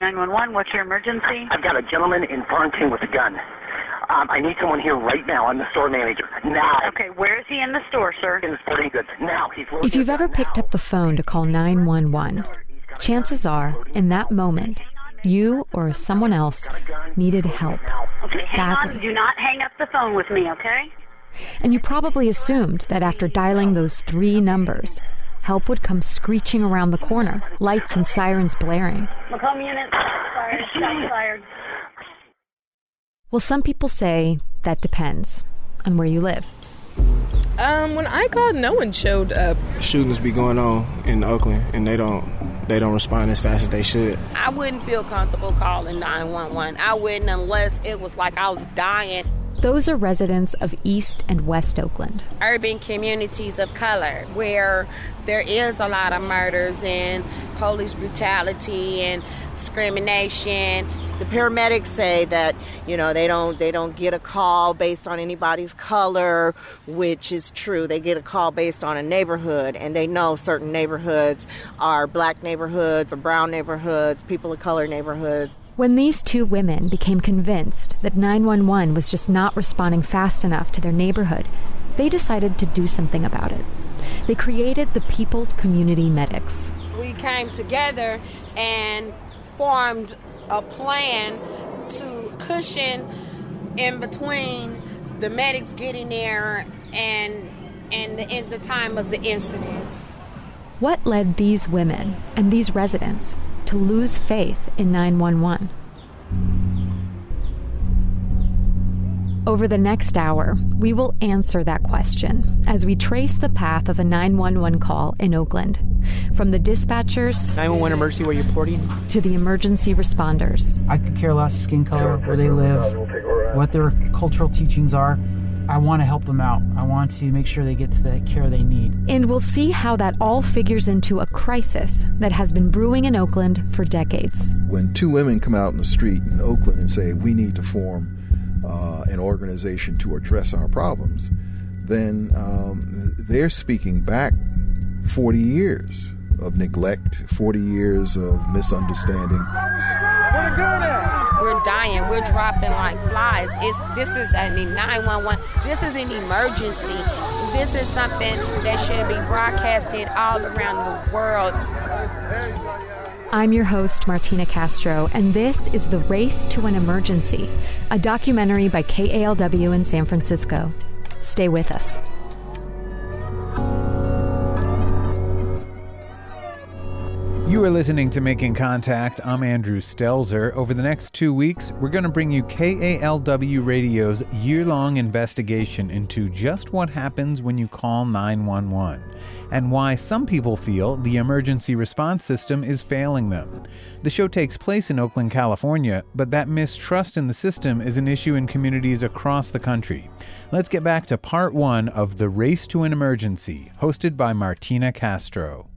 911, what's your emergency? I've got a gentleman in Farmington with a gun. I need someone here right now. I'm the store manager. Now. Okay, where is he in the store, sir? In the sporting goods. Now. If you've ever picked up the phone to call 911, chances are, in that moment, you or someone else needed help. Okay, hang badly. on. Do not hang up the phone with me, okay? And you probably assumed that after dialing those 3 numbers, help would come screeching around the corner, lights and sirens blaring. Macomb unit, fired, shots fired. Well, some people say that depends on where you live. When I called, no one showed up. Shootings be going on in Oakland, and they don't respond as fast as they should. I wouldn't feel comfortable calling 911. I wouldn't unless it was like I was dying. Those are residents of East and West Oakland. Urban communities of color where there is a lot of murders and police brutality and discrimination. The paramedics say that, they don't get a call based on anybody's color, which is true. They get a call based on a neighborhood, and they know certain neighborhoods are black neighborhoods or brown neighborhoods, people of color neighborhoods. When these 2 women became convinced that 911 was just not responding fast enough to their neighborhood, they decided to do something about it. They created the People's Community Medics. We came together and formed a plan to cushion in between the medics getting there and the time of the incident. What led these women and these residents to lose faith in 911? Over the next hour, we will answer that question as we trace the path of a 911 call in Oakland, from the dispatchers 911 emergency where you're reporting to the emergency responders. I could care less skin color, where they live, what their cultural teachings are. I want to help them out. I want to make sure they get to the care they need. And we'll see how that all figures into a crisis that has been brewing in Oakland for decades. When 2 women come out in the street in Oakland and say, we need to form an organization to address our problems, then they're speaking back 40 years of neglect, 40 years of misunderstanding. We're dying. We're dropping like flies. This is a 911. This is an emergency. This is something that should be broadcasted all around the world. I'm your host, Martina Castro, and this is The Race to an Emergency, a documentary by KALW in San Francisco. Stay with us. You are listening to Making Contact. I'm Andrew Stelzer. Over the next 2 weeks, we're going to bring you KALW Radio's year-long investigation into just what happens when you call 911 and why some people feel the emergency response system is failing them. The show takes place in Oakland, California, but that mistrust in the system is an issue in communities across the country. Let's get back to part 1 of The Race to an Emergency, hosted by Martina Castro.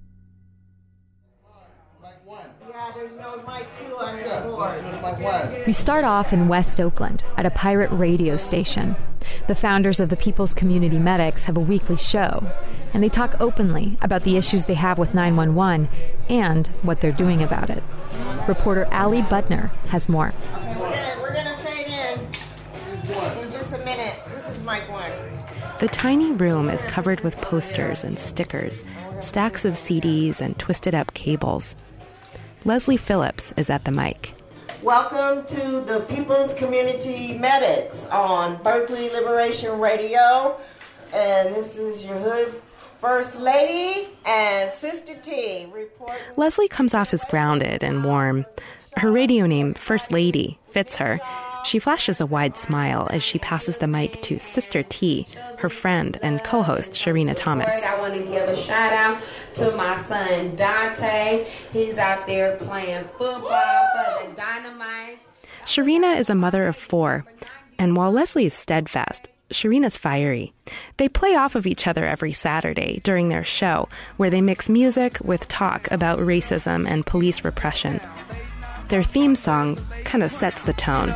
We start off in West Oakland at a pirate radio station. The founders of the People's Community Medics have a weekly show, and they talk openly about the issues they have with 911 and what they're doing about it. Reporter Allie Butner has more. We're going to fade in just a minute. This is Mike 1. The tiny room is covered with posters and stickers, stacks of CDs and twisted up cables. Leslie Phillips is at the mic. Welcome to the People's Community Medics on Berkeley Liberation Radio. And this is your hood First Lady and Sister T reporting. Leslie comes off as grounded and warm. Her radio name, First Lady, fits her. She flashes a wide smile as she passes the mic to Sister T, her friend and co-host Sharina Thomas. I want to give a shout out to my son Dante. He's out there playing football for the Dynamites. Sharina is a mother of 4, and while Leslie is steadfast, Sharina's fiery. They play off of each other every Saturday during their show, where they mix music with talk about racism and police repression. Their theme song kind of sets the tone.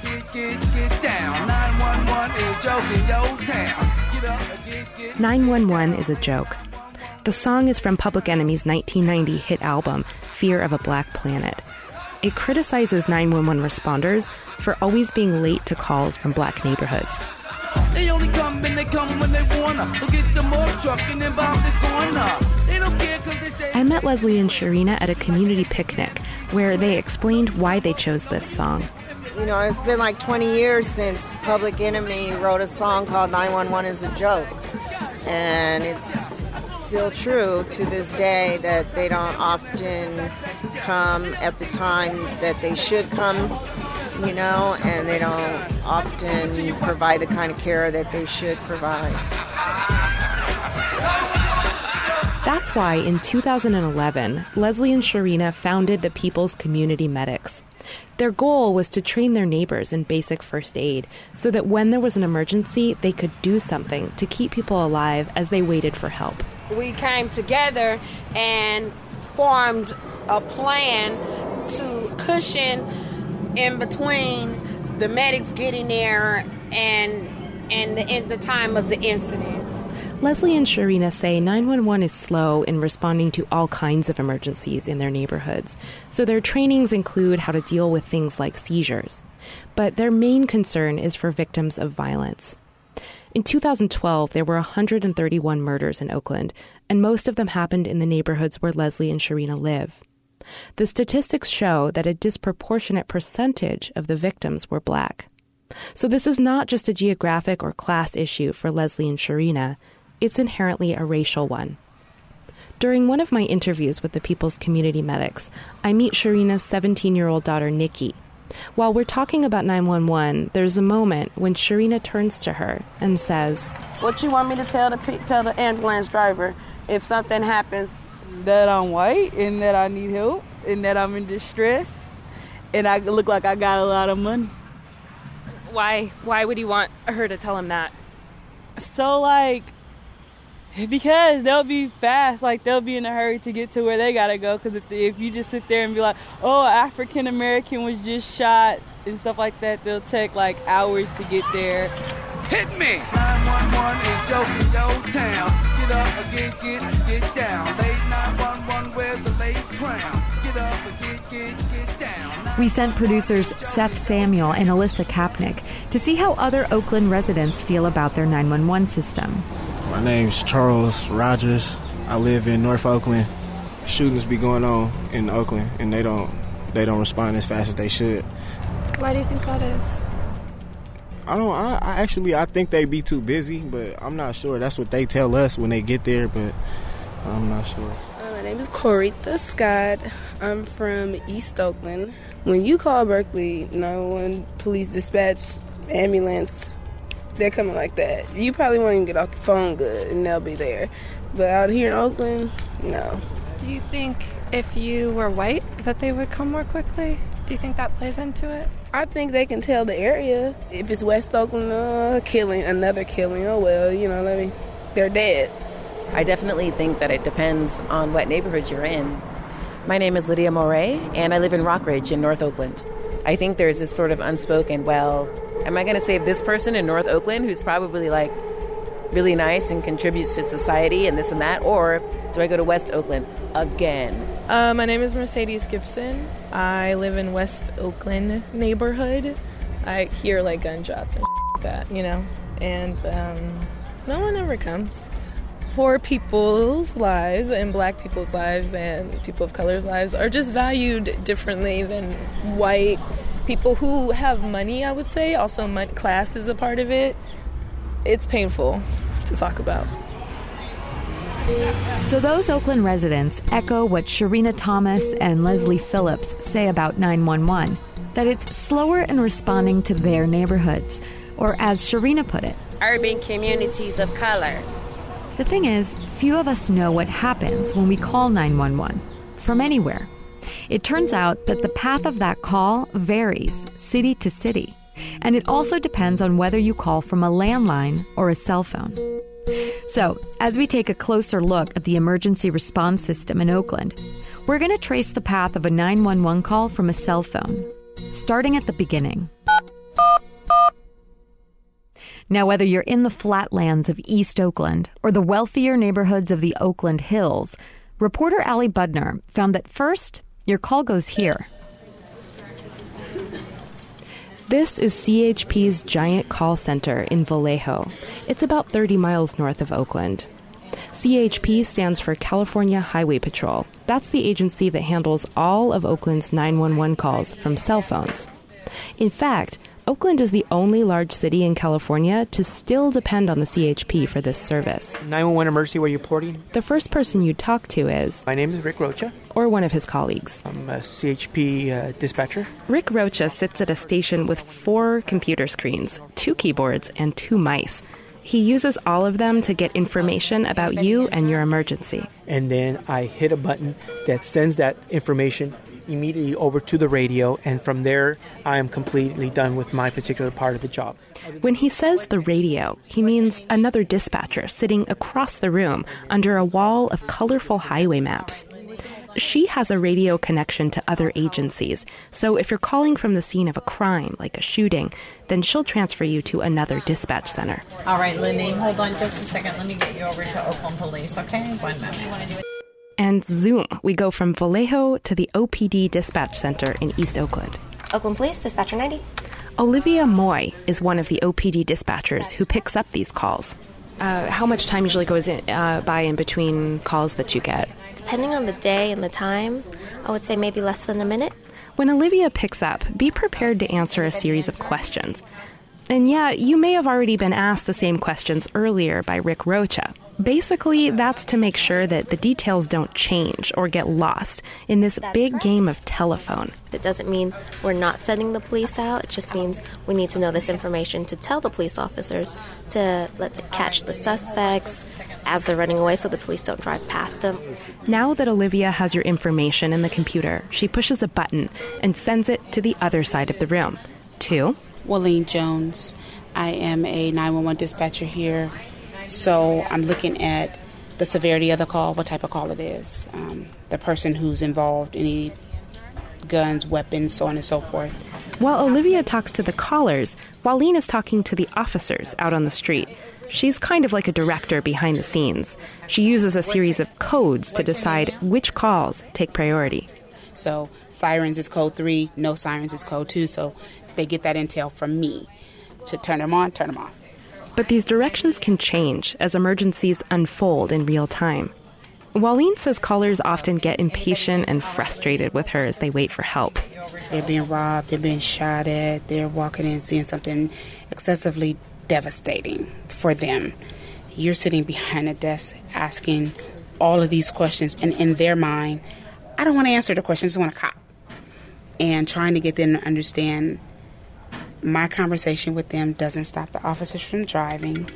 911 is a joke. The song is from Public Enemy's 1990 hit album, Fear of a Black Planet. It criticizes 911 responders for always being late to calls from black neighborhoods. They only come and they come when they wanna. So get the morgue truck and then bomb the corner. They don't care 'cause they stay. I met Leslie and Sharina at a community picnic where they explained why they chose this song. You know, it's been like 20 years since Public Enemy wrote a song called 911 is a Joke. And it's still true to this day that they don't often come at the time that they should come, you know, and they don't often provide the kind of care that they should provide. That's why in 2011, Leslie and Sharina founded the People's Community Medics. Their goal was to train their neighbors in basic first aid so that when there was an emergency, they could do something to keep people alive as they waited for help. We came together and formed a plan to cushion in between the medics getting there and the time of the incident. Leslie and Sharina say 911 is slow in responding to all kinds of emergencies in their neighborhoods, so their trainings include how to deal with things like seizures. But their main concern is for victims of violence. In 2012, there were 131 murders in Oakland, and most of them happened in the neighborhoods where Leslie and Sharina live. The statistics show that a disproportionate percentage of the victims were black. So this is not just a geographic or class issue for Leslie and Sharina. It's inherently a racial one. During one of my interviews with the People's Community Medics, I meet Sharina's 17-year-old daughter, Nikki. While we're talking about 911, there's a moment when Sharina turns to her and says, "What you want me to tell the ambulance driver if something happens?" That I'm white and that I need help and that I'm in distress and I look like I got a lot of money. Why would you want her to tell him that? So, like, because they'll be fast, like, they'll be in a hurry to get to where they gotta go. Because if you just sit there and be like, oh, African American was just shot and stuff like that, they'll take, like, hours to get there. Hit me! 911 is joking your town. Get up and get down. Late 911, where's the late crown? Get up and get down. We sent producers Seth Samuel and Alyssa Kapnick to see how other Oakland residents feel about their 911 system. My name's Charles Rogers. I live in North Oakland. Shootings be going on in Oakland, and they don't respond as fast as they should. Why do you think that is? I think they be too busy, but I'm not sure. That's what they tell us when they get there, but I'm not sure. My name is Corita Scott. I'm from East Oakland. When you call Berkeley 911 police dispatch ambulance, they're coming like that. You probably won't even get off the phone good, and they'll be there. But out here in Oakland, no. Do you think if you were white that they would come more quickly? Do you think that plays into it? I think they can tell the area. If it's West Oakland, another killing, oh well, they're dead. I definitely think that it depends on what neighborhood you're in. My name is Lydia Moray, and I live in Rockridge in North Oakland. I think there's this sort of unspoken, well, am I going to save this person in North Oakland who's probably like really nice and contributes to society and this and that, or do I go to West Oakland again? My name is Mercedes Gibson. I live in West Oakland neighborhood. I hear like gunshots and like that, and no one ever comes. Poor people's lives and black people's lives and people of color's lives are just valued differently than white people who have money, I would say. Also, class is a part of it. It's painful to talk about. So those Oakland residents echo what Sharina Thomas and Leslie Phillips say about 911, that it's slower in responding to their neighborhoods, or as Sharina put it, urban communities of color. The thing is, few of us know what happens when we call 911 from anywhere. It turns out that the path of that call varies city to city, and it also depends on whether you call from a landline or a cell phone. So, as we take a closer look at the emergency response system in Oakland, we're going to trace the path of a 911 call from a cell phone, starting at the beginning. Now, whether you're in the flatlands of East Oakland or the wealthier neighborhoods of the Oakland Hills, reporter Allie Budner found that first, your call goes here. This is CHP's giant call center in Vallejo. It's about 30 miles north of Oakland. CHP stands for California Highway Patrol. That's the agency that handles all of Oakland's 911 calls from cell phones. In fact, Oakland is the only large city in California to still depend on the CHP for this service. 911 emergency, where you're reporting? The first person you talk to is... My name is Rick Rocha. Or one of his colleagues. I'm a CHP dispatcher. Rick Rocha sits at a station with 4 computer screens, 2 keyboards, and 2 mice. He uses all of them to get information about you and your emergency. And then I hit a button that sends that information immediately over to the radio, and from there I am completely done with my particular part of the job. When he says the radio, he means another dispatcher sitting across the room under a wall of colorful highway maps. She has a radio connection to other agencies, so if you're calling from the scene of a crime, like a shooting, then she'll transfer you to another dispatch center. All right, Lindy, hold on just a second. Let me get you over to Oakland Police, okay? 1 moment. And zoom, we go from Vallejo to the OPD dispatch center in East Oakland. Oakland Police, dispatcher 90. Olivia Moy is one of the OPD dispatchers who picks up these calls. How much time usually goes by in between calls that you get? Depending on the day and the time, I would say maybe less than a minute. When Olivia picks up, be prepared to answer a series of questions. And yeah, you may have already been asked the same questions earlier by Rick Rocha. Basically, that's to make sure that the details don't change or get lost in this big game of telephone. That doesn't mean we're not sending the police out. It just means we need to know this information to tell the police officers to let's catch the suspects as they're running away so the police don't drive past them. Now that Olivia has your information in the computer, she pushes a button and sends it to the other side of the room. To Walleen Jones. I am a 911 dispatcher here. So I'm looking at the severity of the call, what type of call it is, the person who's involved, any guns, weapons, so on and so forth. While Olivia talks to the callers, Walleen is talking to the officers out on the street. She's kind of like a director behind the scenes. She uses a series of codes to decide which calls take priority. So sirens is code 3, no sirens is code 2, so they get that intel from me to turn them on, turn them off. But these directions can change as emergencies unfold in real time. Walleen says callers often get impatient and frustrated with her as they wait for help. They're being robbed, they're being shot at, they're walking in seeing something excessively devastating for them. You're sitting behind a desk asking all of these questions, and in their mind, I don't want to answer the questions, I want to cop. And trying to get them to understand my conversation with them doesn't stop the officers from driving.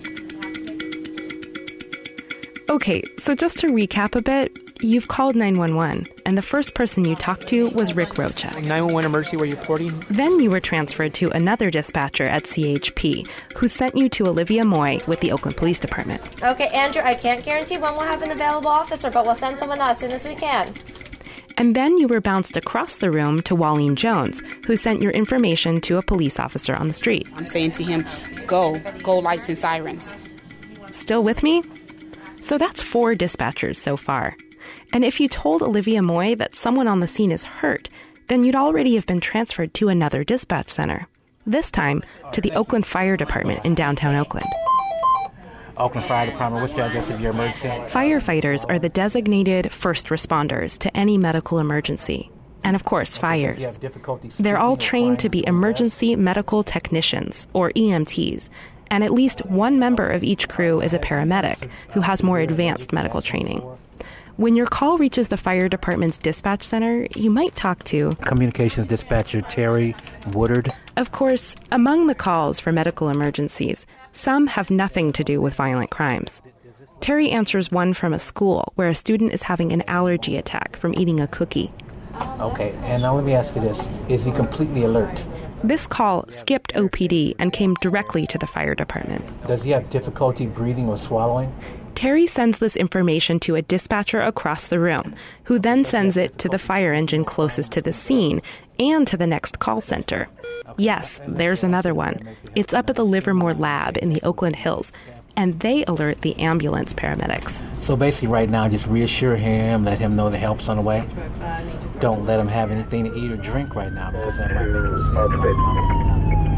Okay, so just to recap a bit, you've called 911, and the first person you talked to was Rick Rocha. 911 emergency, where you're reporting? Then you were transferred to another dispatcher at CHP, who sent you to Olivia Moy with the Oakland Police Department. Okay, Andrew, I can't guarantee when we'll have an available officer, but we'll send someone out as soon as we can. And then you were bounced across the room to Walleen Jones, who sent your information to a police officer on the street. I'm saying to him, go lights and sirens. Still with me? So that's 4 dispatchers so far. And if you told Olivia Moy that someone on the scene is hurt, then you'd already have been transferred to another dispatch center. This time to the Oakland Fire Department in downtown Oakland. Oakland Fire Department, what's the address of your emergency? Firefighters are the designated first responders to any medical emergency. And of course, fires. They're all trained to be emergency medical technicians, or EMTs, and at least one member of each crew is a paramedic who has more advanced medical training. When your call reaches the fire department's dispatch center, you might talk to Communications Dispatcher Terry Woodard. Of course, among the calls for medical emergencies, some have nothing to do with violent crimes. Terry answers one from a school where a student is having an allergy attack from eating a cookie. Okay, and now let me ask you this. Is he completely alert? This call skipped OPD and came directly to the fire department. Does he have difficulty breathing or swallowing? Terry sends this information to a dispatcher across the room, who then sends it to the fire engine closest to the scene and to the next call center. Yes, there's another one. It's up at the Livermore Lab in the Oakland Hills, and they alert the ambulance paramedics. So basically right now, just reassure him, let him know the help's on the way. Don't let him have anything to eat or drink right now, because that might make him sick.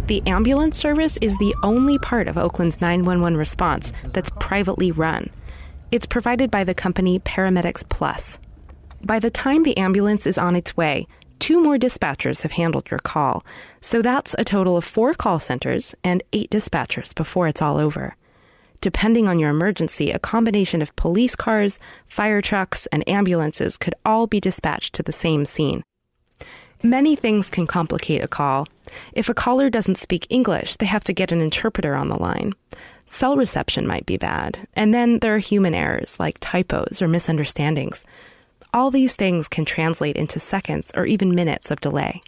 The ambulance service is the only part of Oakland's 911 response that's privately run. It's provided by the company Paramedics Plus. By the time the ambulance is on its way, 2 more dispatchers have handled your call. So that's a total of 4 call centers and 8 dispatchers before it's all over. Depending on your emergency, a combination of police cars, fire trucks, and ambulances could all be dispatched to the same scene. Many things can complicate a call. If a caller doesn't speak English, they have to get an interpreter on the line. Cell reception might be bad. And then there are human errors like typos or misunderstandings. All these things can translate into seconds or even minutes of delay.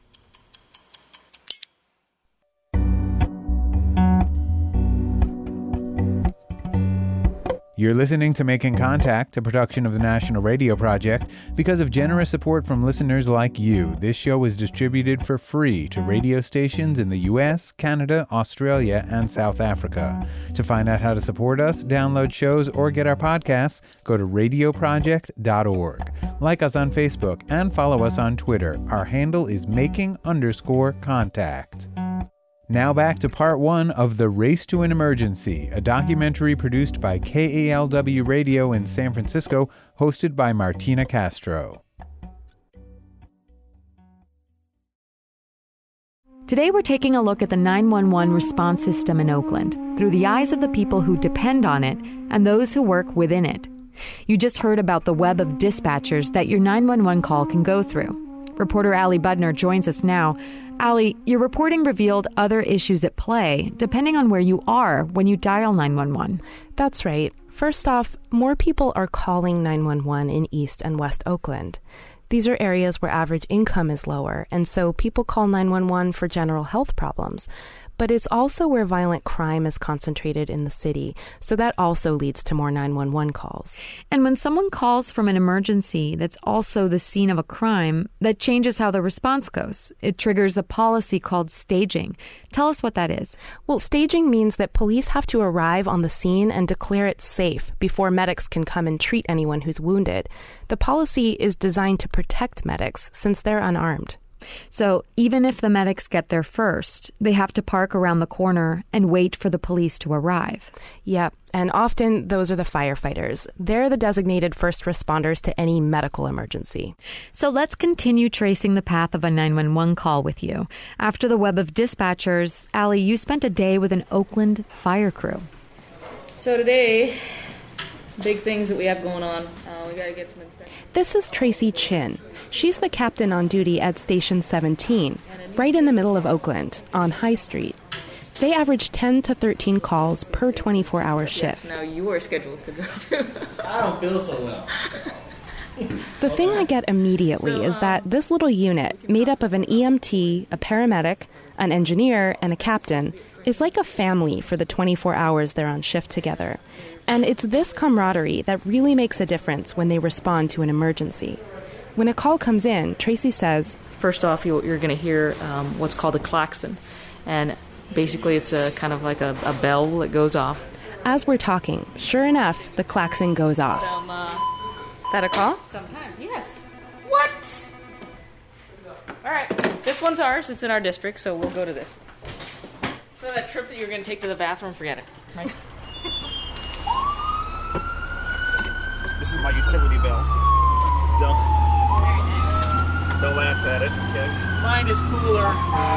You're listening to Making Contact, a production of the National Radio Project. Because of generous support from listeners like you, this show is distributed for free to radio stations in the U.S., Canada, Australia, and South Africa. To find out how to support us, download shows, or get our podcasts, go to radioproject.org. Like us on Facebook and follow us on Twitter. Our handle is making_contact. Now back to part 1 of The Race to an Emergency, a documentary produced by KALW Radio in San Francisco, hosted by Martina Castro. Today we're taking a look at the 911 response system in Oakland through the eyes of the people who depend on it and those who work within it. You just heard about the web of dispatchers that your 911 call can go through. Reporter Allie Budner joins us now. Allie, your reporting revealed other issues at play, depending on where you are when you dial 911. That's right. First off, more people are calling 911 in East and West Oakland. These are areas where average income is lower, and so people call 911 for general health problems. But it's also where violent crime is concentrated in the city, so that also leads to more 911 calls. And when someone calls from an emergency that's also the scene of a crime, that changes how the response goes. It triggers a policy called staging. Tell us what that is. Well, staging means that police have to arrive on the scene and declare it safe before medics can come and treat anyone who's wounded. The policy is designed to protect medics since they're unarmed. So even if the medics get there first, they have to park around the corner and wait for the police to arrive. Yep, and often those are the firefighters. They're the designated first responders to any medical emergency. So let's continue tracing the path of a 911 call with you. After the web of dispatchers, Allie, you spent a day with an Oakland fire crew. So today, big things that we have going on. We got to get some inspection. This is Tracy Chin. She's the captain on duty at Station 17, right in the middle of Oakland, on High Street. They average 10 to 13 calls per 24-hour shift. Now you are scheduled to go to. I don't feel so well. The thing I get immediately is that this little unit, made up of an EMT, a paramedic, an engineer, and a captain, is like a family for the 24 hours they're on shift together. And it's this camaraderie that really makes a difference when they respond to an emergency. When a call comes in, Tracy says, first off, you're going to hear what's called a klaxon. And basically it's a kind of like a bell that goes off. As we're talking, sure enough, the klaxon goes off. That a call? Sometimes, yes. What? All right, this one's ours. It's in our district, so we'll go to this one. So that trip that you're going to take to the bathroom, forget it. Right? This is my utility bell. Don't laugh at it, okay? Mine is cooler.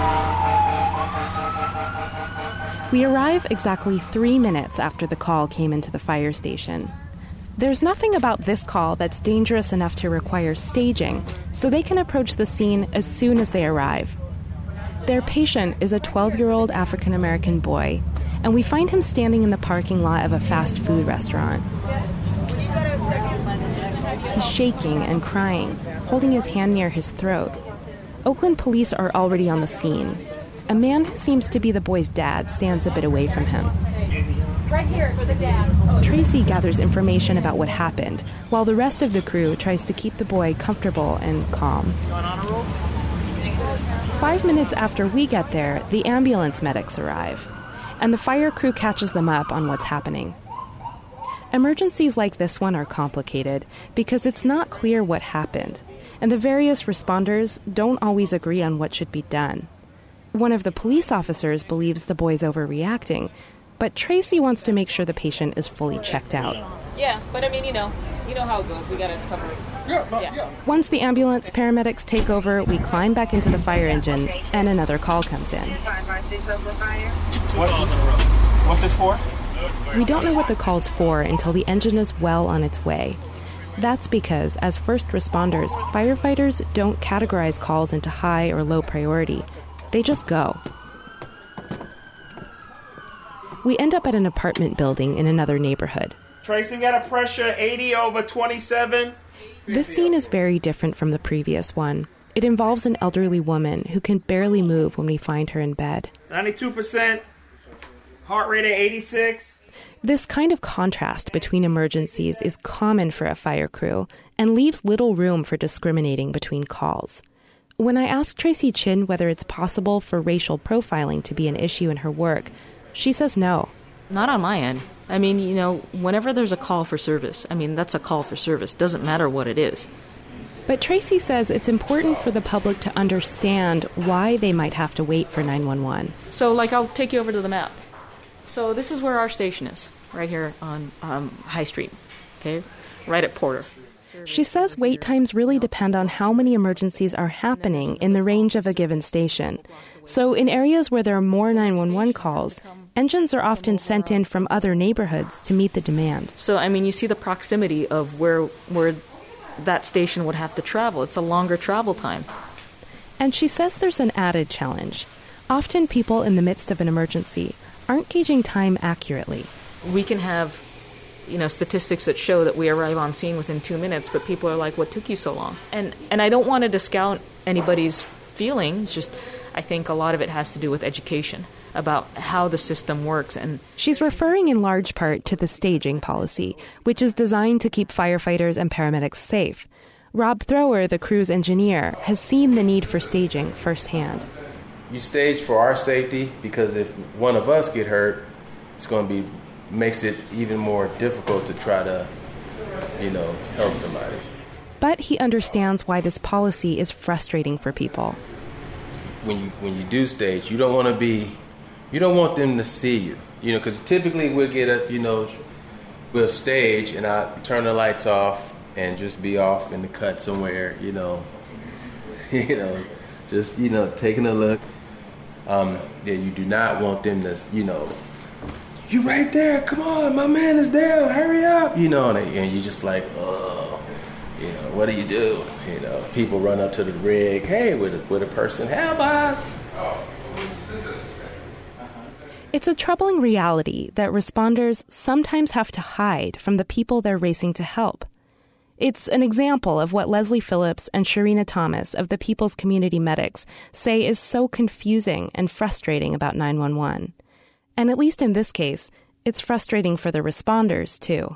We arrive exactly 3 minutes after the call came into the fire station. There's nothing about this call that's dangerous enough to require staging, so they can approach the scene as soon as they arrive. Their patient is a 12-year-old African-American boy, and we find him standing in the parking lot of a fast food restaurant. He's shaking and crying, holding his hand near his throat. Oakland police are already on the scene. A man who seems to be the boy's dad stands a bit away from him. Right here for the dad. Tracy gathers information about what happened, while the rest of the crew tries to keep the boy comfortable and calm. 5 minutes after we get there, the ambulance medics arrive, and the fire crew catches them up on what's happening. Emergencies like this one are complicated because it's not clear what happened, and the various responders don't always agree on what should be done. One of the police officers believes the boy's overreacting, but Tracy wants to make sure the patient is fully checked out. Yeah, but I mean, you know how it goes. We gotta cover it. Yeah. Once the ambulance paramedics take over, we climb back into the fire engine, and another call comes in. What's this for? We don't know what the call's for until the engine is well on its way. That's because, as first responders, firefighters don't categorize calls into high or low priority. They just go. We end up at an apartment building in another neighborhood. Tracy, got a pressure 80/27. This scene is very different from the previous one. It involves an elderly woman who can barely move when we find her in bed. 92%. Heart rate at 86. This kind of contrast between emergencies is common for a fire crew and leaves little room for discriminating between calls. When I ask Tracy Chin whether it's possible for racial profiling to be an issue in her work, she says no. Not on my end. I mean, whenever there's a call for service, that's a call for service. Doesn't matter what it is. But Tracy says it's important for the public to understand why they might have to wait for 911. So, I'll take you over to the map. So this is where our station is, right here on High Street, okay? Right at Porter. She says wait times really depend on how many emergencies are happening in the range of a given station. So in areas where there are more 911 calls, engines are often sent in from other neighborhoods to meet the demand. So, you see the proximity of where that station would have to travel. It's a longer travel time. And she says there's an added challenge. Often people in the midst of an emergency aren't gauging time accurately. We can have, statistics that show that we arrive on scene within 2 minutes, but people are like, what took you so long? And I don't want to discount anybody's feelings, just I think a lot of it has to do with education about how the system works. And she's referring in large part to the staging policy, which is designed to keep firefighters and paramedics safe. Rob Thrower, the crew's engineer, has seen the need for staging firsthand. You stage for our safety because if one of us get hurt, it's going to makes it even more difficult to try to, help somebody. But he understands why this policy is frustrating for people. When you do stage, you don't want them to see you, because typically we'll stage and I turn the lights off and just be off in the cut somewhere, just taking a look. You do not want them to, you right there, come on, my man is down, hurry up, and you're just like, oh, what do you do? People run up to the rig, hey, with a person, help us. It's a troubling reality that responders sometimes have to hide from the people they're racing to help. It's an example of what Leslie Phillips and Sharina Thomas of the People's Community Medics say is so confusing and frustrating about 911. And at least in this case, it's frustrating for the responders, too.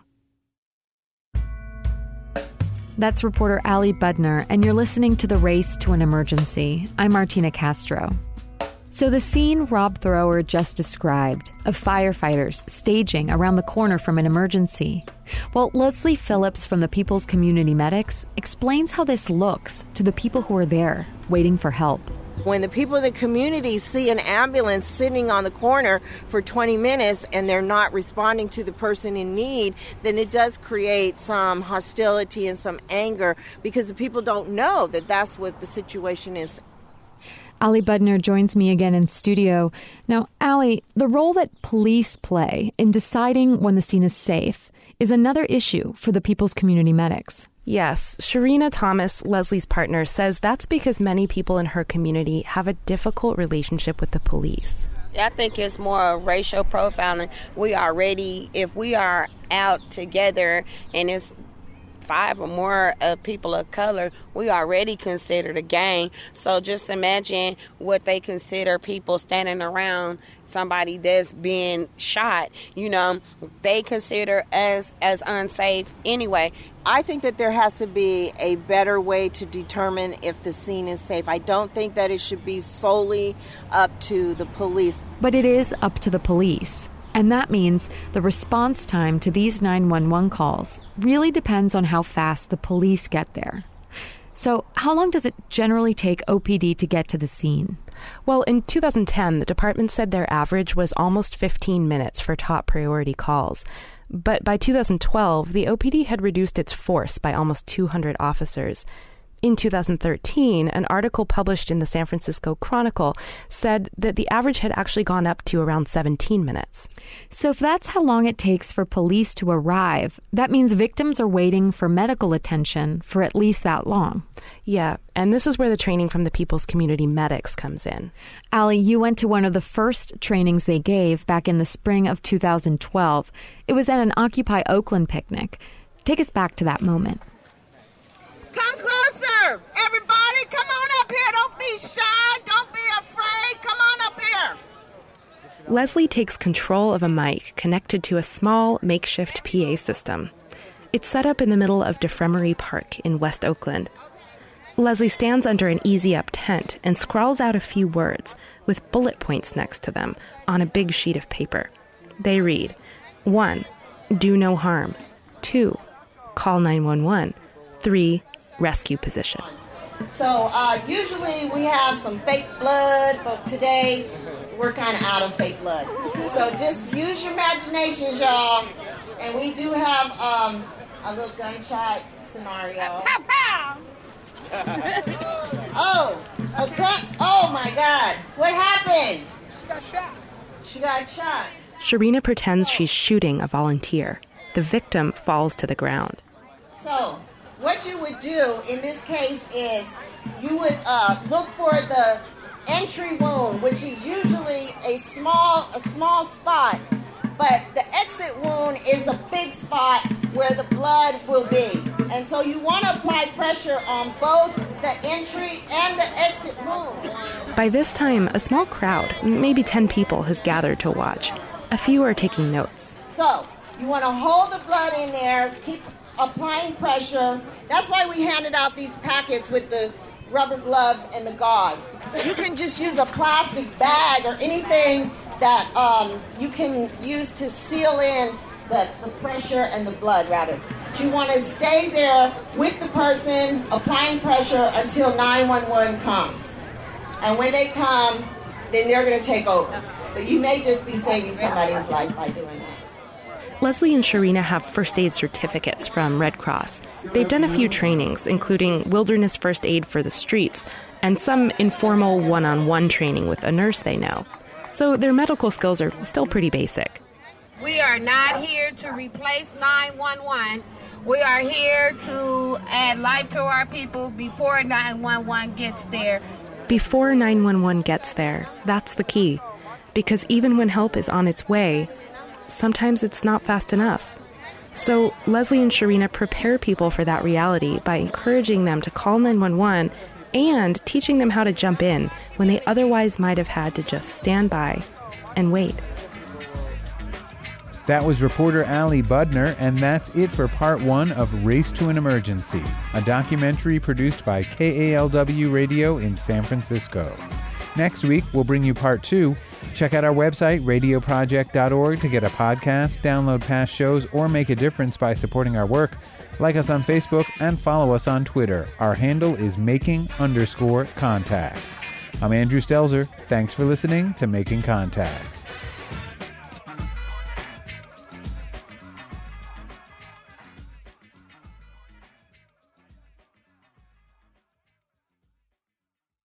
That's reporter Ali Budner, and you're listening to The Race to an Emergency. I'm Martina Castro. So the scene Rob Thrower just described of firefighters staging around the corner from an emergency. Well, Leslie Phillips from the People's Community Medics explains how this looks to the people who are there waiting for help. When the people in the community see an ambulance sitting on the corner for 20 minutes and they're not responding to the person in need, then it does create some hostility and some anger because the people don't know that that's what the situation is. Ali Budner joins me again in studio. Now, Ali, the role that police play in deciding when the scene is safe is another issue for the People's Community Medics. Yes, Sharina Thomas, Leslie's partner, says that's because many people in her community have a difficult relationship with the police. I think it's more racial profiling. If we are out together and it's 5 or more people of color, we already considered a gang. So just imagine what they consider people standing around somebody that's being shot. They consider as unsafe anyway. I think that there has to be a better way to determine if the scene is safe. I don't think that it should be solely up to the police. But it is up to the police. And that means the response time to these 911 calls really depends on how fast the police get there. So how long does it generally take OPD to get to the scene? Well, in 2010, the department said their average was almost 15 minutes for top priority calls. But by 2012, the OPD had reduced its force by almost 200 officers. In 2013, an article published in the San Francisco Chronicle said that the average had actually gone up to around 17 minutes. So if that's how long it takes for police to arrive, that means victims are waiting for medical attention for at least that long. Yeah, and this is where the training from the People's Community Medics comes in. Allie, you went to one of the first trainings they gave back in the spring of 2012. It was at an Occupy Oakland picnic. Take us back to that moment. Come closer! Everybody, come on up here. Don't be shy. Don't be afraid. Come on up here. Leslie takes control of a mic connected to a small makeshift PA system. It's set up in the middle of Defremery Park in West Oakland. Leslie stands under an easy-up tent and scrawls out a few words with bullet points next to them on a big sheet of paper. They read, 1. Do no harm. 2. Call 911. 3. Rescue position. So usually we have some fake blood, but today we're kind of out of fake blood. So just use your imaginations, y'all. And we do have a little gunshot scenario. Pow, pow! Oh, a gun! Oh my God! What happened? She got shot. She got shot. Sharina pretends she's shooting a volunteer. The victim falls to the ground. So, what you would do in this case is you would look for the entry wound, which is usually a small spot, but the exit wound is a big spot where the blood will be. And so you want to apply pressure on both the entry and the exit wound. By this time, a small crowd, maybe 10 people, has gathered to watch. A few are taking notes. So, you want to hold the blood in there, keep applying pressure. That's why we handed out these packets with the rubber gloves and the gauze. You can just use a plastic bag or anything that you can use to seal in the pressure and the blood, rather. But you want to stay there with the person, applying pressure until 911 comes. And when they come, then they're going to take over. But you may just be saving somebody's life by doing that. Leslie and Sharina have first aid certificates from Red Cross. They've done a few trainings, including wilderness first aid for the streets and some informal one-on-one training with a nurse they know. So their medical skills are still pretty basic. We are not here to replace 911. We are here to add life to our people before 911 gets there. Before 911 gets there, that's the key. Because even when help is on its way, sometimes it's not fast enough. So Leslie and Sharina prepare people for that reality by encouraging them to call 911 and teaching them how to jump in when they otherwise might have had to just stand by and wait. That was reporter Allie Budner, and that's it for part one of Race to an Emergency, a documentary produced by KALW Radio in San Francisco. Next week, we'll bring you part two. Check out our website, radioproject.org, to get a podcast, download past shows, or make a difference by supporting our work. Like us on Facebook and follow us on Twitter. Our handle is making_contact. I'm Andrew Stelzer. Thanks for listening to Making Contact.